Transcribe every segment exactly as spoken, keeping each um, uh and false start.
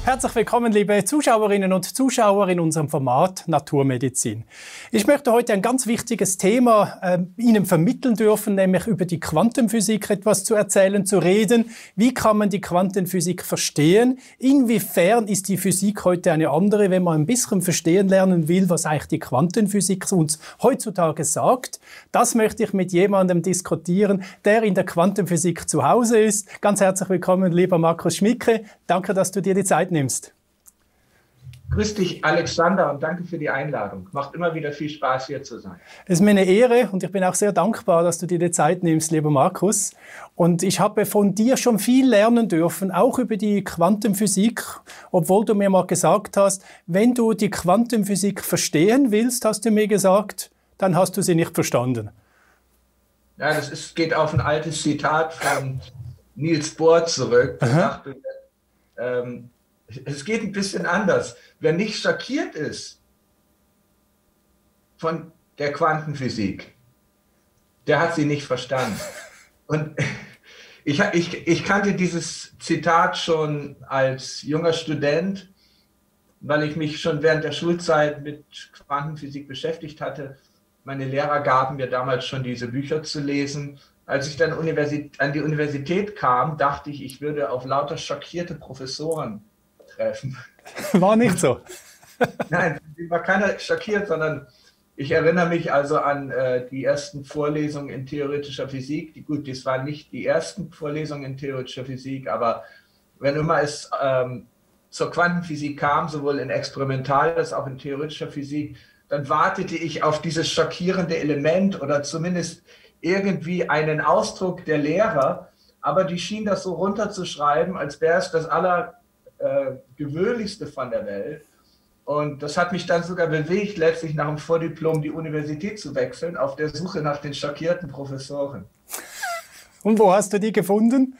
Herzlich willkommen, liebe Zuschauerinnen und Zuschauer in unserem Format Naturmedizin. Ich möchte heute ein ganz wichtiges Thema äh, Ihnen vermitteln dürfen, nämlich über die Quantenphysik etwas zu erzählen, zu reden. Wie kann man die Quantenphysik verstehen? Inwiefern ist die Physik heute eine andere, wenn man ein bisschen verstehen lernen will, was eigentlich die Quantenphysik uns heutzutage sagt? Das möchte ich mit jemandem diskutieren, der in der Quantenphysik zu Hause ist. Ganz herzlich willkommen, lieber Markus Schmicke. Danke, dass du dir die Zeit nimmst. Grüß dich, Alexander, und danke für die Einladung. Macht immer wieder viel Spaß, hier zu sein. Es ist mir eine Ehre und ich bin auch sehr dankbar, dass du dir die Zeit nimmst, lieber Markus. Und ich habe von dir schon viel lernen dürfen, auch über die Quantenphysik, obwohl du mir mal gesagt hast, wenn du die Quantenphysik verstehen willst, hast du mir gesagt, dann hast du sie nicht verstanden. Ja, das ist, geht auf ein altes Zitat von Niels Bohr zurück. Der sagte, ähm, es geht ein bisschen anders. Wer nicht schockiert ist von der Quantenphysik, der hat sie nicht verstanden. Und ich, ich, ich kannte dieses Zitat schon als junger Student, weil ich mich schon während der Schulzeit mit Quantenphysik beschäftigt hatte. Meine Lehrer gaben mir damals schon diese Bücher zu lesen. Als ich dann Universität, an die Universität kam, dachte ich, ich würde auf lauter schockierte Professoren treffen. War nicht so. Nein, war keiner schockiert, sondern ich erinnere mich also an äh, die ersten Vorlesungen in theoretischer Physik. Die, gut, das waren nicht die ersten Vorlesungen in theoretischer Physik, aber wenn immer es ähm, zur Quantenphysik kam, sowohl in experimental als auch in theoretischer Physik, dann wartete ich auf dieses schockierende Element oder zumindest irgendwie einen Ausdruck der Lehrer, aber die schien das so runterzuschreiben, als wäre es das Allergewöhnlichste äh, von der Welt. Und das hat mich dann sogar bewegt, letztlich nach dem Vordiplom die Universität zu wechseln, auf der Suche nach den schockierten Professoren. Und wo hast du die gefunden?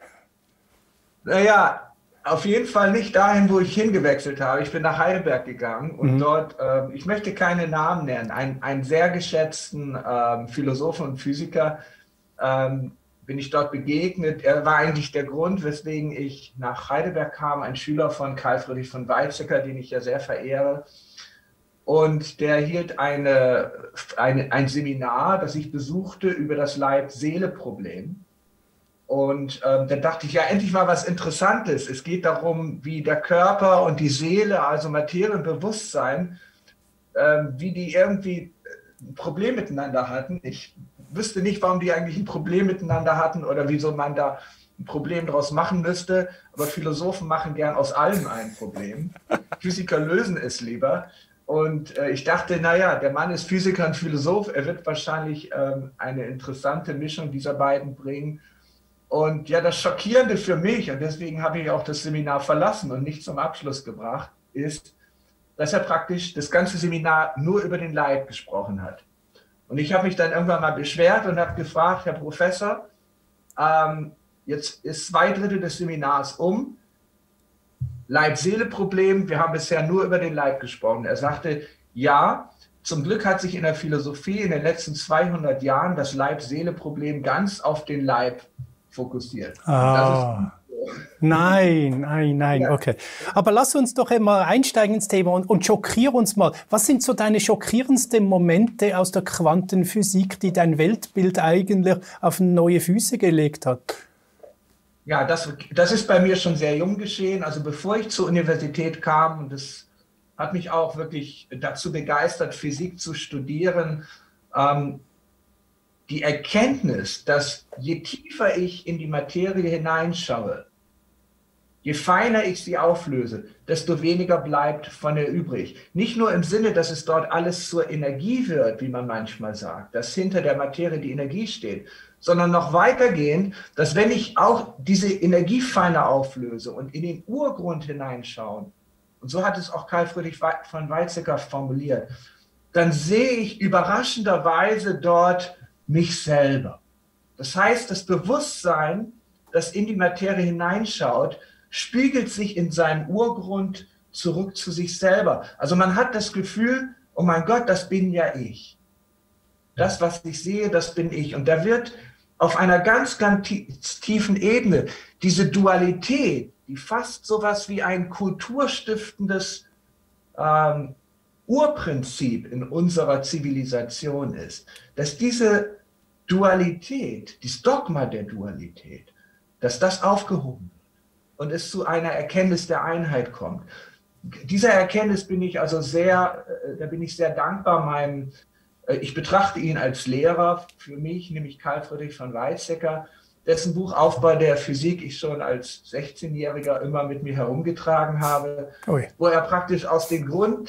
Naja, auf jeden Fall nicht dahin, wo ich hingewechselt habe. Ich bin nach Heidelberg gegangen und mhm. dort, äh, ich möchte keine Namen nennen, einen, einen sehr geschätzten ähm, Philosophen und Physiker ähm, bin ich dort begegnet. Er war eigentlich der Grund, weswegen ich nach Heidelberg kam, ein Schüler von Carl Friedrich von Weizsäcker, den ich ja sehr verehre. Und der hielt eine, eine, ein Seminar, das ich besuchte, über das Leib-Seele-Problem. Und ähm, dann dachte ich, ja, endlich mal was Interessantes. Es geht darum, wie der Körper und die Seele, also Materie und Bewusstsein, ähm, wie die irgendwie ein Problem miteinander hatten. Ich wüsste nicht, warum die eigentlich ein Problem miteinander hatten oder wieso man da ein Problem daraus machen müsste. Aber Philosophen machen gern aus allem ein Problem. Physiker lösen es lieber. Und äh, ich dachte, naja, der Mann ist Physiker und Philosoph. Er wird wahrscheinlich ähm, eine interessante Mischung dieser beiden bringen. Und ja, das Schockierende für mich, und deswegen habe ich auch das Seminar verlassen und nicht zum Abschluss gebracht, ist, dass er praktisch das ganze Seminar nur über den Leib gesprochen hat. Und ich habe mich dann irgendwann mal beschwert und habe gefragt, Herr Professor, ähm, jetzt ist zwei Drittel des Seminars um, Leib-Seele-Problem, wir haben bisher nur über den Leib gesprochen. Er sagte, ja, zum Glück hat sich in der Philosophie in den letzten zweihundert Jahren das Leib-Seele-Problem ganz auf den Leib fokussiert. Ah, nein, nein, nein, ja. Okay. Aber lass uns doch einmal einsteigen ins Thema und, und schockier uns mal. Was sind so deine schockierendsten Momente aus der Quantenphysik, die dein Weltbild eigentlich auf neue Füße gelegt hat? Ja, das, das ist bei mir schon sehr jung geschehen. Also bevor ich zur Universität kam, und das hat mich auch wirklich dazu begeistert, Physik zu studieren, ähm, die Erkenntnis, dass je tiefer ich in die Materie hineinschaue, je feiner ich sie auflöse, desto weniger bleibt von ihr übrig. Nicht nur im Sinne, dass es dort alles zur Energie wird, wie man manchmal sagt, dass hinter der Materie die Energie steht, sondern noch weitergehend, dass wenn ich auch diese Energie feiner auflöse und in den Urgrund hineinschaue, und so hat es auch Carl Friedrich von Weizsäcker formuliert, dann sehe ich überraschenderweise dort mich selber. Das heißt, das Bewusstsein, das in die Materie hineinschaut, spiegelt sich in seinem Urgrund zurück zu sich selber. Also man hat das Gefühl, oh mein Gott, das bin ja ich. Das, was ich sehe, das bin ich. Und da wird auf einer ganz, ganz tiefen Ebene diese Dualität, die fast sowas wie ein kulturstiftendes ähm, Urprinzip in unserer Zivilisation ist, dass diese Dualität, das Dogma der Dualität, dass das aufgehoben wird und es zu einer Erkenntnis der Einheit kommt. Dieser Erkenntnis bin ich also sehr, da bin ich sehr dankbar meinem, ich betrachte ihn als Lehrer für mich, nämlich Carl Friedrich von Weizsäcker, dessen Buch Aufbau der Physik ich schon als sechzehnjähriger immer mit mir herumgetragen habe, Ui. wo er praktisch aus den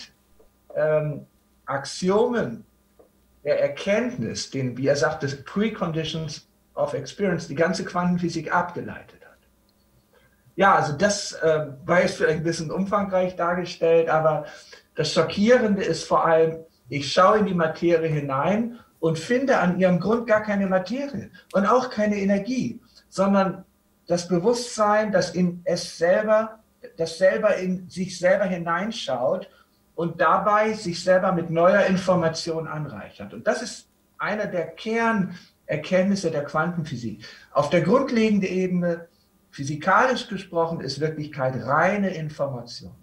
Grundaxiomen ähm, der Erkenntnis, den, wie er sagt, das Preconditions of Experience, die ganze Quantenphysik abgeleitet hat. Ja, also das äh, war jetzt vielleicht ein bisschen umfangreich dargestellt, aber das Schockierende ist vor allem, ich schaue in die Materie hinein und finde an ihrem Grund gar keine Materie und auch keine Energie, sondern das Bewusstsein, das in es selber, das selber in sich selber hineinschaut und dabei sich selber mit neuer Information anreichert. Und das ist einer der Kernerkenntnisse der Quantenphysik. Auf der grundlegenden Ebene, physikalisch gesprochen, ist Wirklichkeit reine Information.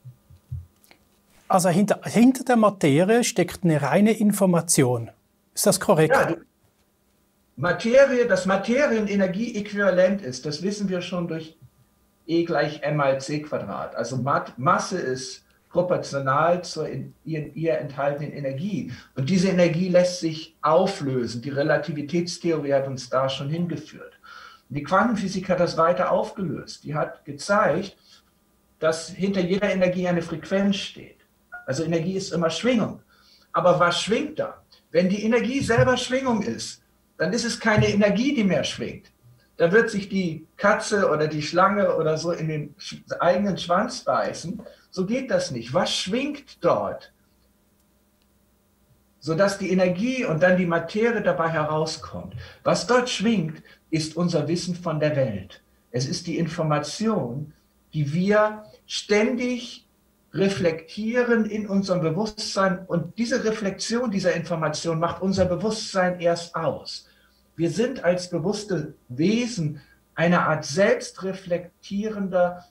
Also hinter, hinter der Materie steckt eine reine Information. Ist das korrekt? Ja, Materie, dass Materie ein Energieäquivalent ist, das wissen wir schon durch E gleich m mal c Quadrat. Also Masse ist proportional zur in ihr, ihr enthaltenen Energie. Und diese Energie lässt sich auflösen. Die Relativitätstheorie hat uns da schon hingeführt. Und die Quantenphysik hat das weiter aufgelöst. Die hat gezeigt, dass hinter jeder Energie eine Frequenz steht. Also Energie ist immer Schwingung. Aber was schwingt da? Wenn die Energie selber Schwingung ist, dann ist es keine Energie, die mehr schwingt. Da wird sich die Katze oder die Schlange oder so in den eigenen Schwanz beißen. So geht das nicht. Was schwingt dort? Sodass die Energie und dann die Materie dabei herauskommt. Was dort schwingt, ist unser Wissen von der Welt. Es ist die Information, die wir ständig reflektieren in unserem Bewusstsein. Und diese Reflexion dieser Information macht unser Bewusstsein erst aus. Wir sind als bewusste Wesen eine Art selbstreflektierender,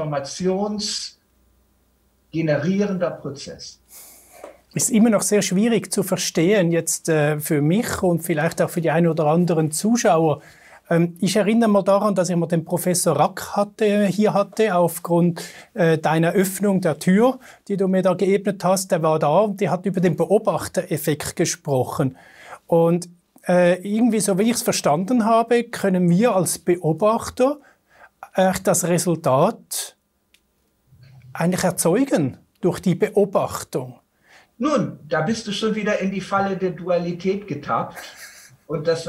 informationsgenerierender Prozess. Ist immer noch sehr schwierig zu verstehen jetzt äh, für mich und vielleicht auch für die einen oder anderen Zuschauer. Ähm, ich erinnere mal daran, dass ich mal den Professor Rack hatte, hier hatte, aufgrund äh, deiner Öffnung der Tür, die du mir da geebnet hast. Der war da und der hat über den Beobachtereffekt gesprochen. Und äh, irgendwie, so wie ich es verstanden habe, können wir als Beobachter äh, das Resultat eigentlich erzeugen durch die Beobachtung. Nun, da bist du schon wieder in die Falle der Dualität getappt. Und das,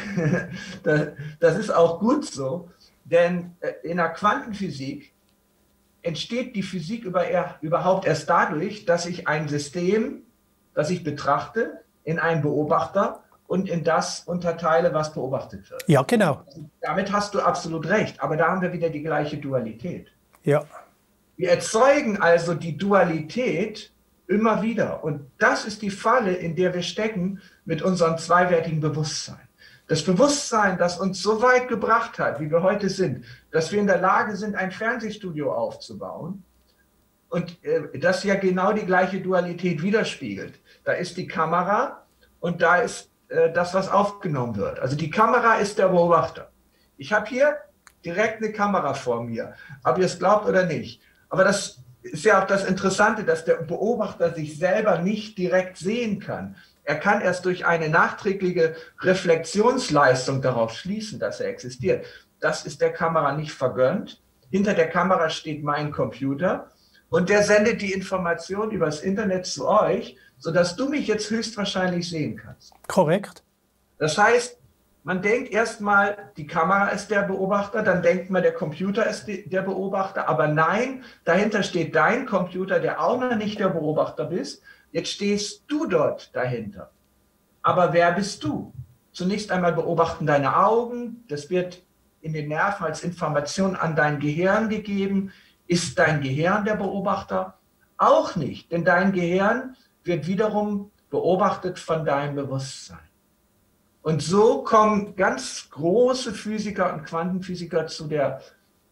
das ist auch gut so, denn in der Quantenphysik entsteht die Physik überhaupt erst dadurch, dass ich ein System, das ich betrachte, in einen Beobachter und in das unterteile, was beobachtet wird. Ja, genau. Damit hast du absolut recht, aber da haben wir wieder die gleiche Dualität. Ja. Wir erzeugen also die Dualität immer wieder. Und das ist die Falle, in der wir stecken mit unserem zweiwertigen Bewusstsein. Das Bewusstsein, das uns so weit gebracht hat, wie wir heute sind, dass wir in der Lage sind, ein Fernsehstudio aufzubauen und äh, das ja genau die gleiche Dualität widerspiegelt. Da ist die Kamera und da ist äh, das, was aufgenommen wird. Also die Kamera ist der Beobachter. Ich habe hier direkt eine Kamera vor mir, ob ihr es glaubt oder nicht. Aber das ist ja auch das Interessante, dass der Beobachter sich selber nicht direkt sehen kann. Er kann erst durch eine nachträgliche Reflexionsleistung darauf schließen, dass er existiert. Das ist der Kamera nicht vergönnt. Hinter der Kamera steht mein Computer und der sendet die Information übers Internet zu euch, sodass du mich jetzt höchstwahrscheinlich sehen kannst. Korrekt. Das heißt, man denkt erstmal, die Kamera ist der Beobachter, dann denkt man, der Computer ist die, der Beobachter, aber nein, dahinter steht dein Computer, der auch noch nicht der Beobachter bist. Jetzt stehst du dort dahinter. Aber wer bist du? Zunächst einmal beobachten deine Augen, das wird in den Nerven als Information an dein Gehirn gegeben. Ist dein Gehirn der Beobachter? Auch nicht, denn dein Gehirn wird wiederum beobachtet von deinem Bewusstsein. Und so kommen ganz große Physiker und Quantenphysiker zu der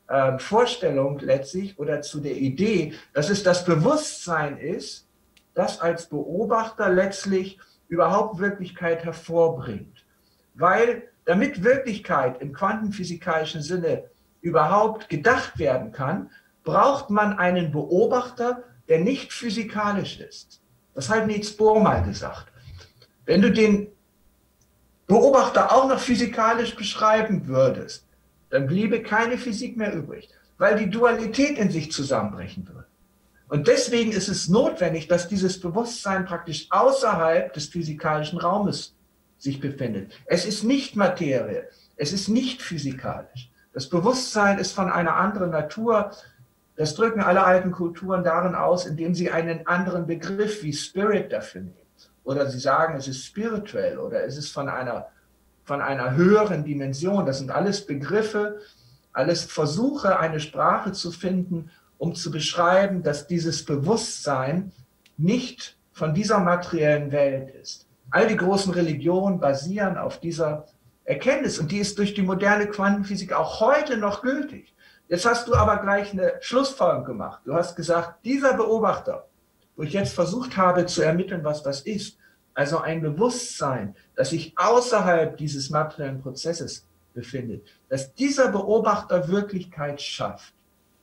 äh, Vorstellung letztlich oder zu der Idee, dass es das Bewusstsein ist, das als Beobachter letztlich überhaupt Wirklichkeit hervorbringt. Weil damit Wirklichkeit im quantenphysikalischen Sinne überhaupt gedacht werden kann, braucht man einen Beobachter, der nicht physikalisch ist. Das hat Niels Bohr mal gesagt. Wenn du den Beobachter auch noch physikalisch beschreiben würdest, dann bliebe keine Physik mehr übrig, weil die Dualität in sich zusammenbrechen würde. Und deswegen ist es notwendig, dass dieses Bewusstsein praktisch außerhalb des physikalischen Raumes sich befindet. Es ist nicht Materie, es ist nicht physikalisch. Das Bewusstsein ist von einer anderen Natur. Das drücken alle alten Kulturen darin aus, indem sie einen anderen Begriff wie Spirit dafür nehmen. Oder sie sagen, es ist spirituell oder es ist von einer, von einer höheren Dimension. Das sind alles Begriffe, alles Versuche, eine Sprache zu finden, um zu beschreiben, dass dieses Bewusstsein nicht von dieser materiellen Welt ist. All die großen Religionen basieren auf dieser Erkenntnis und die ist durch die moderne Quantenphysik auch heute noch gültig. Jetzt hast du aber gleich eine Schlussfolgerung gemacht. Du hast gesagt, dieser Beobachter, wo ich jetzt versucht habe zu ermitteln, was das ist, also ein Bewusstsein, das sich außerhalb dieses materiellen Prozesses befindet, dass dieser Beobachter Wirklichkeit schafft.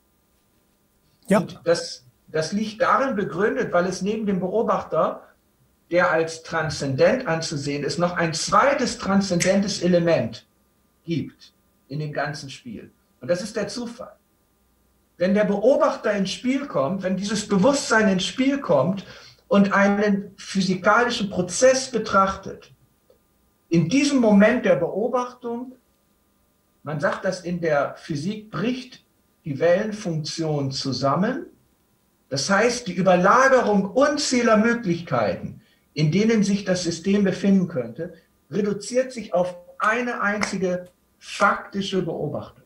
Ja. Und das, das liegt darin begründet, weil es neben dem Beobachter, der als transzendent anzusehen ist, noch ein zweites transzendentes Element gibt in dem ganzen Spiel. Und das ist der Zufall. Wenn der Beobachter ins Spiel kommt, wenn dieses Bewusstsein ins Spiel kommt und einen physikalischen Prozess betrachtet, in diesem Moment der Beobachtung, man sagt das in der Physik, bricht die Wellenfunktion zusammen. Das heißt, die Überlagerung unzähliger Möglichkeiten, in denen sich das System befinden könnte, reduziert sich auf eine einzige faktische Beobachtung.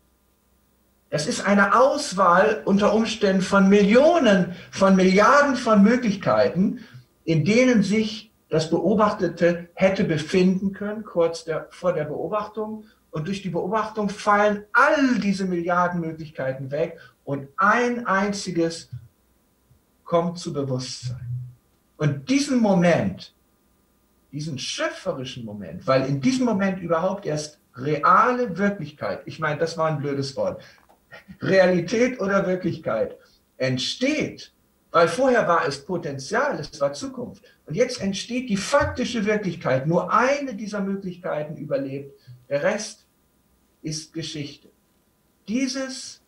Das ist eine Auswahl unter Umständen von Millionen, von Milliarden von Möglichkeiten, in denen sich das Beobachtete hätte befinden können, kurz der, vor der Beobachtung. Und durch die Beobachtung fallen all diese Milliarden Möglichkeiten weg und ein einziges kommt zu Bewusstsein. Und diesen Moment, diesen schöpferischen Moment, weil in diesem Moment überhaupt erst reale Wirklichkeit, ich meine, das war ein blödes Wort, Realität oder Wirklichkeit entsteht, weil vorher war es Potenzial, es war Zukunft. Und jetzt entsteht die faktische Wirklichkeit. Nur eine dieser Möglichkeiten überlebt, der Rest ist Geschichte. Dieses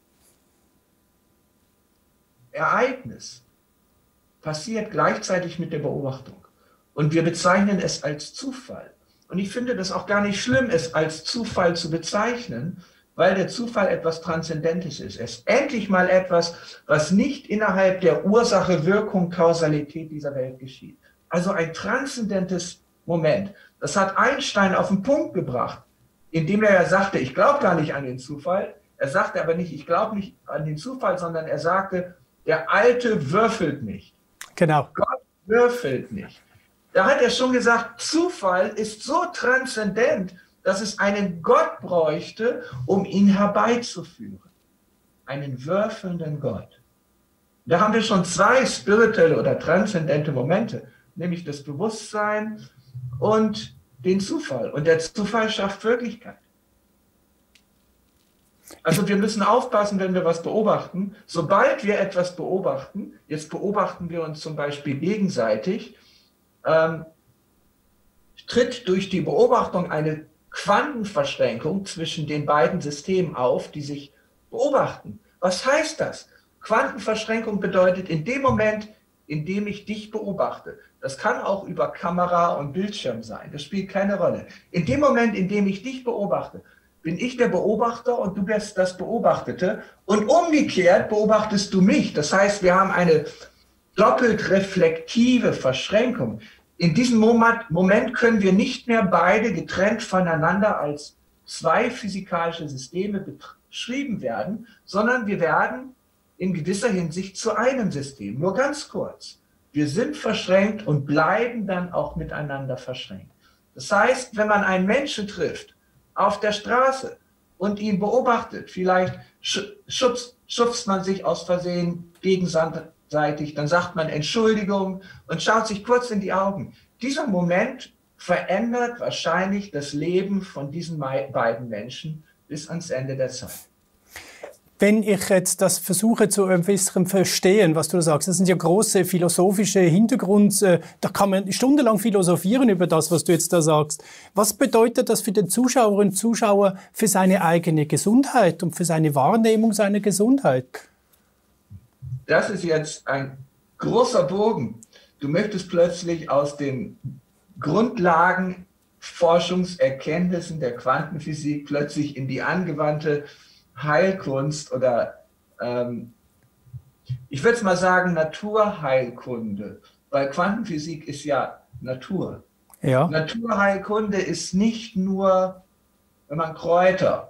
Ereignis passiert gleichzeitig mit der Beobachtung. Und wir bezeichnen es als Zufall. Und ich finde das auch gar nicht schlimm, es als Zufall zu bezeichnen, weil der Zufall etwas Transzendentes ist. Es ist endlich mal etwas, was nicht innerhalb der Ursache-Wirkung-Kausalität dieser Welt geschieht. Also ein transzendentes Moment. Das hat Einstein auf den Punkt gebracht, indem er ja sagte, ich glaube gar nicht an den Zufall. Er sagte aber nicht, ich glaube nicht an den Zufall, sondern er sagte, der Alte würfelt nicht. Genau. Gott würfelt nicht. Da hat er schon gesagt, Zufall ist so transzendent, dass es einen Gott bräuchte, um ihn herbeizuführen. Einen würfelnden Gott. Da haben wir schon zwei spirituelle oder transzendente Momente, nämlich das Bewusstsein und den Zufall. Und der Zufall schafft Wirklichkeit. Also wir müssen aufpassen, wenn wir was beobachten. Sobald wir etwas beobachten, jetzt beobachten wir uns zum Beispiel gegenseitig, ähm, tritt durch die Beobachtung eine Quantenverschränkung zwischen den beiden Systemen auf, die sich beobachten. Was heißt das? Quantenverschränkung bedeutet in dem Moment, in dem ich dich beobachte. Das kann auch über Kamera und Bildschirm sein. Das spielt keine Rolle. In dem Moment, in dem ich dich beobachte, bin ich der Beobachter und du bist das Beobachtete. Und umgekehrt beobachtest du mich. Das heißt, wir haben eine doppelt reflektive Verschränkung. In diesem Moment können wir nicht mehr beide getrennt voneinander als zwei physikalische Systeme beschrieben werden, sondern wir werden in gewisser Hinsicht zu einem System. Nur ganz kurz. Wir sind verschränkt und bleiben dann auch miteinander verschränkt. Das heißt, wenn man einen Menschen trifft auf der Straße und ihn beobachtet. Vielleicht schubst, schubst man sich aus Versehen gegenseitig, dann sagt man Entschuldigung und schaut sich kurz in die Augen. Dieser Moment verändert wahrscheinlich das Leben von diesen beiden Menschen bis ans Ende der Zeit. Wenn ich jetzt das versuche zu ein bisschen verstehen, was du sagst, das sind ja große philosophische Hintergründe, da kann man stundenlang philosophieren über das, was du jetzt da sagst. Was bedeutet das für den Zuschauerinnen und Zuschauer für seine eigene Gesundheit und für seine Wahrnehmung seiner Gesundheit? Das ist jetzt ein großer Bogen. Du möchtest plötzlich aus den Grundlagen Forschungserkenntnissen der Quantenphysik plötzlich in die angewandte Heilkunst oder ähm, ich würde es mal sagen Naturheilkunde, weil Quantenphysik ist ja Natur. Ja. Naturheilkunde ist nicht nur, wenn man Kräuter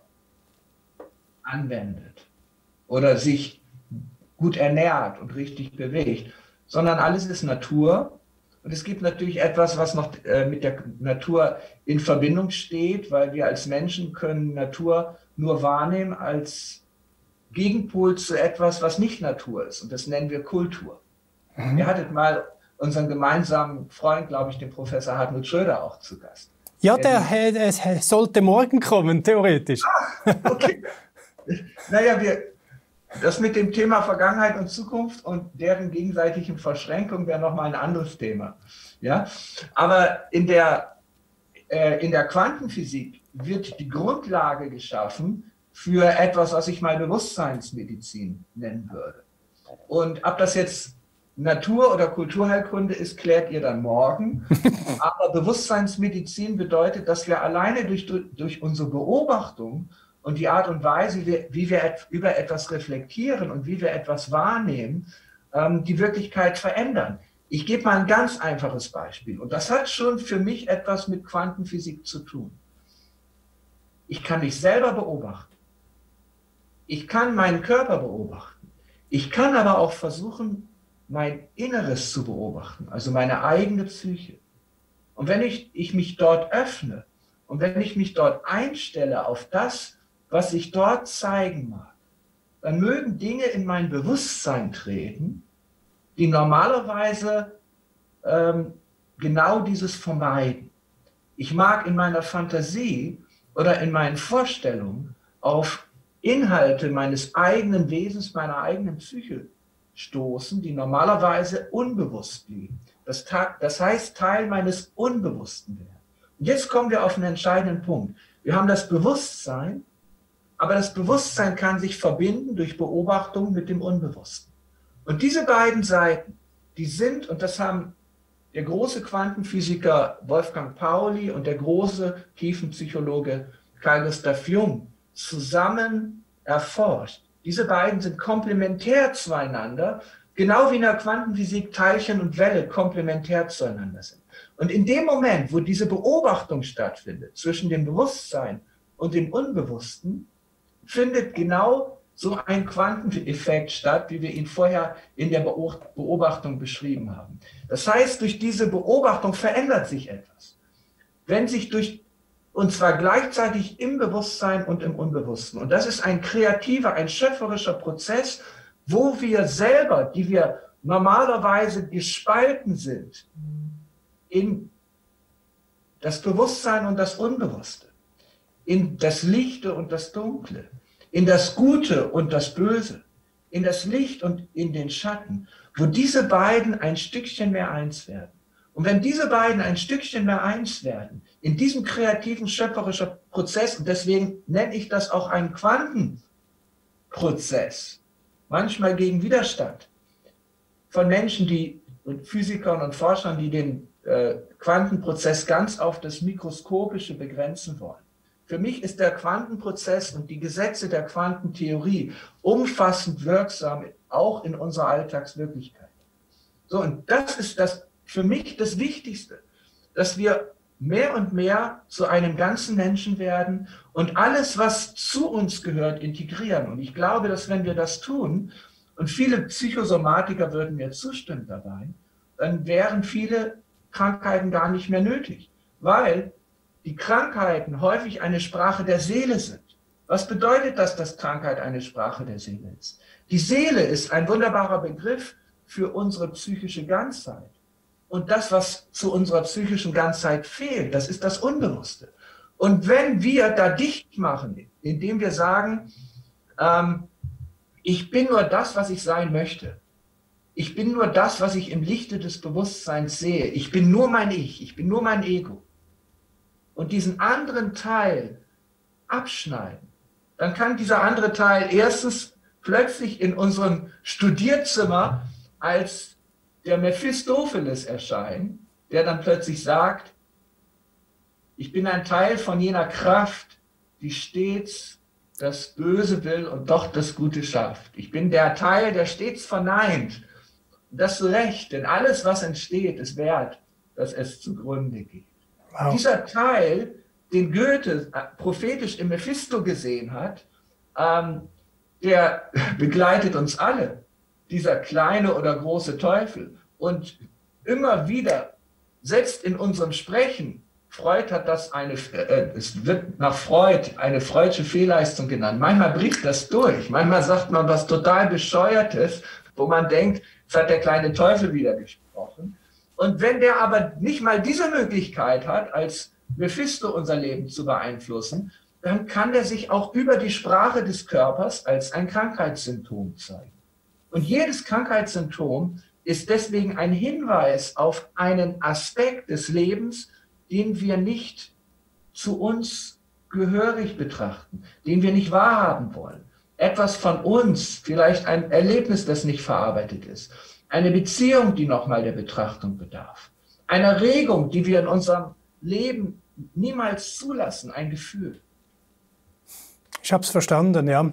anwendet oder sich gut ernährt und richtig bewegt, sondern alles ist Natur. Und es gibt natürlich etwas, was noch äh, mit der Natur in Verbindung steht, weil wir als Menschen können Natur nur wahrnehmen als Gegenpol zu etwas, was nicht Natur ist. Und das nennen wir Kultur. Mhm. Ihr hattet mal unseren gemeinsamen Freund, glaube ich, den Professor Hartmut Schröder auch zu Gast. Ja, der, der, der sollte morgen kommen, theoretisch. Ah, okay. Naja, wir, das mit dem Thema Vergangenheit und Zukunft und deren gegenseitigen Verschränkung wäre nochmal ein anderes Thema. Ja? Aber in der, äh, in der Quantenphysik wird die Grundlage geschaffen für etwas, was ich mal Bewusstseinsmedizin nennen würde. Und ob das jetzt Natur- oder Kulturheilkunde ist, klärt ihr dann morgen. Aber Bewusstseinsmedizin bedeutet, dass wir alleine durch, durch unsere Beobachtung und die Art und Weise, wie, wie wir über etwas reflektieren und wie wir etwas wahrnehmen, ähm, die Wirklichkeit verändern. Ich gebe mal ein ganz einfaches Beispiel. Und das hat schon für mich etwas mit Quantenphysik zu tun. Ich kann mich selber beobachten. Ich kann meinen Körper beobachten. Ich kann aber auch versuchen, mein Inneres zu beobachten, also meine eigene Psyche. Und wenn ich, ich mich dort öffne und wenn ich mich dort einstelle auf das, was sich dort zeigen mag, dann mögen Dinge in mein Bewusstsein treten, die normalerweise ähm, genau dieses vermeiden. Ich mag in meiner Fantasie oder in meinen Vorstellungen auf Inhalte meines eigenen Wesens, meiner eigenen Psyche stoßen, die normalerweise unbewusst liegen. Das, das heißt, Teil meines Unbewussten werden. Und jetzt kommen wir auf einen entscheidenden Punkt. Wir haben das Bewusstsein, aber das Bewusstsein kann sich verbinden durch Beobachtung mit dem Unbewussten. Und diese beiden Seiten, die sind, und das haben der große Quantenphysiker Wolfgang Pauli und der große Tiefenpsychologe Carl Gustav Jung zusammen erforscht. Diese beiden sind komplementär zueinander, genau wie in der Quantenphysik Teilchen und Welle komplementär zueinander sind. Und in dem Moment, wo diese Beobachtung stattfindet zwischen dem Bewusstsein und dem Unbewussten, findet genau so ein Quanteneffekt statt, wie wir ihn vorher in der Beobachtung beschrieben haben. Das heißt, durch diese Beobachtung verändert sich etwas. Wenn sich durch, und zwar gleichzeitig im Bewusstsein und im Unbewussten. Und das ist ein kreativer, ein schöpferischer Prozess, wo wir selber, die wir normalerweise gespalten sind, in das Bewusstsein und das Unbewusste, in das Lichte und das Dunkle, in das Gute und das Böse, in das Licht und in den Schatten, wo diese beiden ein Stückchen mehr eins werden. Und wenn diese beiden ein Stückchen mehr eins werden, in diesem kreativen, schöpferischen Prozess, und deswegen nenne ich das auch einen Quantenprozess, manchmal gegen Widerstand von Menschen, die, und Physikern und Forschern, die den äh, Quantenprozess ganz auf das Mikroskopische begrenzen wollen. Für mich ist der Quantenprozess und die Gesetze der Quantentheorie umfassend wirksam, auch in unserer Alltagswirklichkeit. So, und das ist das für mich das Wichtigste, dass wir mehr und mehr zu einem ganzen Menschen werden und alles, was zu uns gehört, integrieren. Und ich glaube, dass wenn wir das tun, und viele Psychosomatiker würden mir zustimmen dabei, dann wären viele Krankheiten gar nicht mehr nötig, weil die Krankheiten häufig eine Sprache der Seele sind, Was bedeutet das, dass Krankheit eine Sprache der Seele ist? Die Seele ist ein wunderbarer Begriff für unsere psychische Ganzheit. Und das, was zu unserer psychischen Ganzheit fehlt, das ist das Unbewusste. Und wenn wir da dicht machen, indem wir sagen, ähm, ich bin nur das, was ich sein möchte. Ich bin nur das, was ich im Lichte des Bewusstseins sehe. Ich bin nur mein Ich, ich bin nur mein Ego. Und diesen anderen Teil abschneiden, dann kann dieser andere Teil erstens plötzlich in unserem Studierzimmer als der Mephistopheles erscheinen, der dann plötzlich sagt, ich bin ein Teil von jener Kraft, die stets das Böse will und doch das Gute schafft. Ich bin der Teil, der stets verneint. Und das zu Recht, denn alles, was entsteht, ist wert, dass es zugrunde geht. Wow. Dieser Teil, den Goethe prophetisch im Mephisto gesehen hat, ähm, der begleitet uns alle. Dieser kleine oder große Teufel. Und immer wieder, selbst in unserem Sprechen, Freud hat das eine, äh, es wird nach Freud eine Freudsche Fehlleistung genannt. Manchmal bricht das durch. Manchmal sagt man was total Bescheuertes, wo man denkt, jetzt hat der kleine Teufel wieder gesprochen. Und wenn der aber nicht mal diese Möglichkeit hat, als Mephisto unser Leben zu beeinflussen, dann kann der sich auch über die Sprache des Körpers als ein Krankheitssymptom zeigen. Und jedes Krankheitssymptom ist deswegen ein Hinweis auf einen Aspekt des Lebens, den wir nicht zu uns gehörig betrachten, den wir nicht wahrhaben wollen. Etwas von uns, vielleicht ein Erlebnis, das nicht verarbeitet ist, eine Beziehung, die nochmal der Betrachtung bedarf, eine Regung, die wir in unserem Leben niemals zulassen, ein Gefühl. Ich habe es verstanden, ja.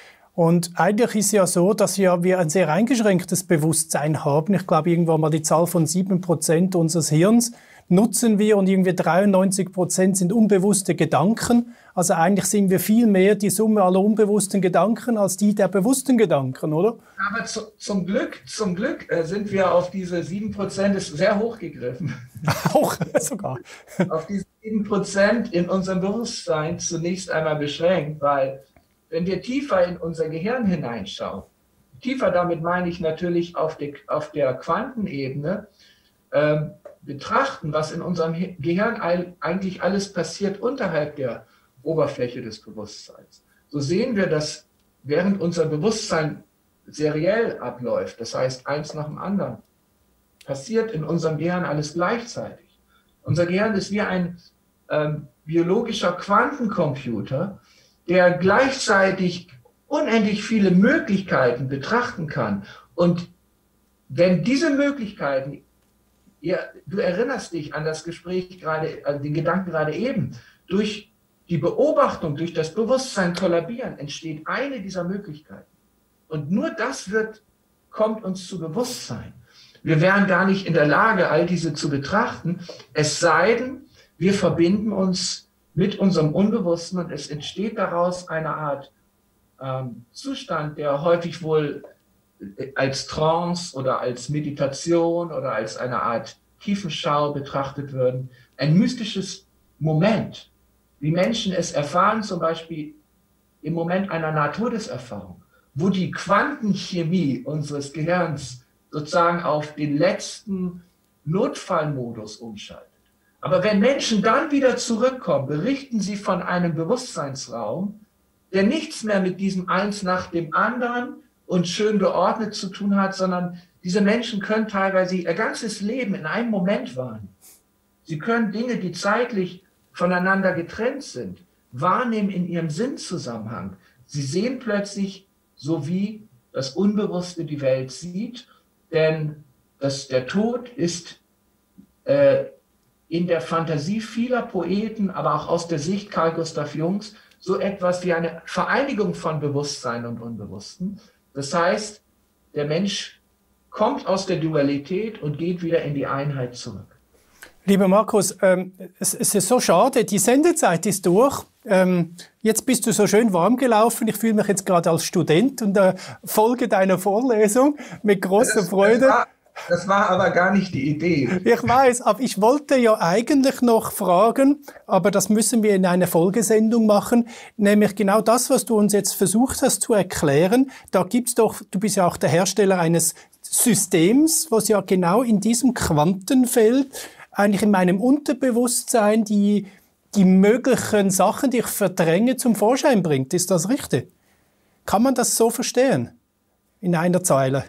Und eigentlich ist es ja so, dass wir, wir ein sehr eingeschränktes Bewusstsein haben. Ich glaube, irgendwann mal die Zahl von sieben Prozent unseres Hirns nutzen wir und irgendwie dreiundneunzig Prozent sind unbewusste Gedanken. Also eigentlich sind wir viel mehr die Summe aller unbewussten Gedanken als die der bewussten Gedanken, oder? Aber zu, zum Glück, zum Glück äh, sind wir auf diese sieben Prozent, ist sehr hoch gegriffen. Auch sogar. Auf diese sieben Prozent in unserem Bewusstsein zunächst einmal beschränkt, weil wenn wir tiefer in unser Gehirn hineinschauen, tiefer damit meine ich natürlich auf, die, auf der Quantenebene, äh, betrachten, was in unserem Gehirn eigentlich alles passiert unterhalb der Oberfläche des Bewusstseins. So sehen wir, dass während unser Bewusstsein seriell abläuft, das heißt eins nach dem anderen, passiert in unserem Gehirn alles gleichzeitig. Unser Gehirn ist wie ein ähm, biologischer Quantencomputer, der gleichzeitig unendlich viele Möglichkeiten betrachten kann. Und wenn diese Möglichkeiten, ja, du erinnerst dich an das Gespräch gerade, an den Gedanken gerade eben, durch die Beobachtung, durch das Bewusstsein kollabieren, entsteht eine dieser Möglichkeiten. Und nur das wird, kommt uns zu Bewusstsein. Wir wären gar nicht in der Lage, all diese zu betrachten, es sei denn, wir verbinden uns mit unserem Unbewussten und es entsteht daraus eine Art ähm, Zustand, der häufig wohl als Trance oder als Meditation oder als eine Art Tiefenschau betrachtet würden. Ein mystisches Moment, wie Menschen es erfahren, zum Beispiel im Moment einer Nahtodeserfahrung, wo die Quantenchemie unseres Gehirns sozusagen auf den letzten Notfallmodus umschaltet. Aber wenn Menschen dann wieder zurückkommen, berichten sie von einem Bewusstseinsraum, der nichts mehr mit diesem Eins nach dem anderen und schön geordnet zu tun hat, sondern diese Menschen können teilweise ihr ganzes Leben in einem Moment wahrnehmen. Sie können Dinge, die zeitlich voneinander getrennt sind, wahrnehmen in ihrem Sinnzusammenhang. Sie sehen plötzlich, so wie das Unbewusste die Welt sieht, denn das, der Tod ist äh, in der Fantasie vieler Poeten, aber auch aus der Sicht Carl Gustav Jungs, so etwas wie eine Vereinigung von Bewusstsein und Unbewussten. Das heißt, der Mensch kommt aus der Dualität und geht wieder in die Einheit zurück. Lieber Markus, ähm, es, es ist so schade, die Sendezeit ist durch. Ähm, jetzt bist du so schön warm gelaufen. Ich fühle mich jetzt gerade als Student und äh, folge deiner Vorlesung mit großer das, Freude. Das war, Das war aber gar nicht die Idee. Ich weiß, aber ich wollte ja eigentlich noch fragen, aber das müssen wir in einer Folgesendung machen, nämlich genau das, was du uns jetzt versucht hast zu erklären. Da gibt's doch, du bist ja auch der Hersteller eines Systems, was ja genau in diesem Quantenfeld, eigentlich in meinem Unterbewusstsein, die, die möglichen Sachen, die ich verdränge, zum Vorschein bringt. Ist das richtig? Kann man das so verstehen? In einer Zeile?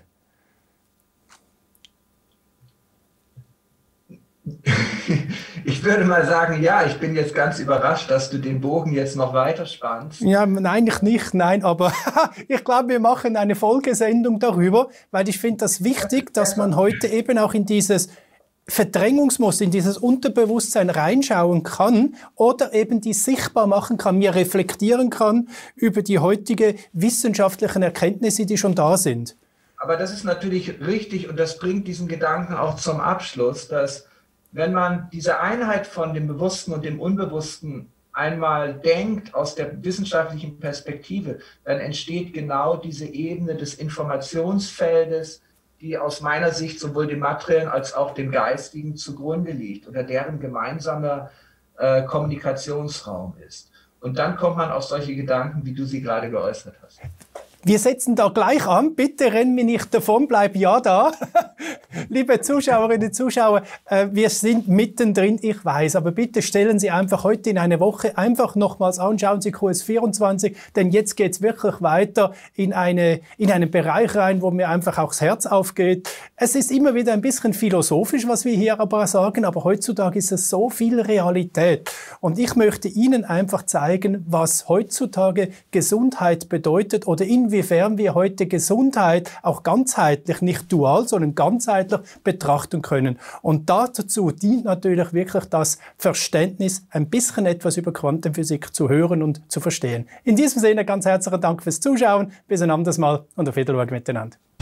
Ich würde mal sagen, ja, ich bin jetzt ganz überrascht, dass du den Bogen jetzt noch weiter spannst. Ja, nein, ich nicht, nein, aber ich glaube, wir machen eine Folgesendung darüber, weil ich finde das wichtig, dass man heute eben auch in dieses Verdrängungsmuster, in dieses Unterbewusstsein reinschauen kann oder eben die sichtbar machen kann, mir reflektieren kann über die heutige wissenschaftlichen Erkenntnisse, die schon da sind. Aber das ist natürlich richtig und das bringt diesen Gedanken auch zum Abschluss, dass wenn man diese Einheit von dem Bewussten und dem Unbewussten einmal denkt aus der wissenschaftlichen Perspektive, dann entsteht genau diese Ebene des Informationsfeldes, die aus meiner Sicht sowohl dem materiellen als auch dem geistigen zugrunde liegt oder deren gemeinsamer äh, Kommunikationsraum ist. Und dann kommt man auf solche Gedanken, wie du sie gerade geäußert hast. Wir setzen da gleich an. Bitte renn mir nicht davon, bleib ja da. Liebe Zuschauerinnen und Zuschauer, äh, wir sind mittendrin, ich weiß, aber bitte stellen Sie einfach heute in eine Woche einfach nochmals an, schauen Sie Q S vierundzwanzig, denn jetzt geht's wirklich weiter in, eine, in einen Bereich rein, wo mir einfach auch das Herz aufgeht. Es ist immer wieder ein bisschen philosophisch, was wir hier aber sagen, aber heutzutage ist es so viel Realität. Und ich möchte Ihnen einfach zeigen, was heutzutage Gesundheit bedeutet oder inwiefern wir heute Gesundheit auch ganzheitlich, nicht dual, sondern ganzheitlich betrachten können. Und dazu dient natürlich wirklich das Verständnis, ein bisschen etwas über Quantenphysik zu hören und zu verstehen. In diesem Sinne ganz herzlichen Dank fürs Zuschauen. Bis ein anderes Mal und auf Wiedersehen miteinander.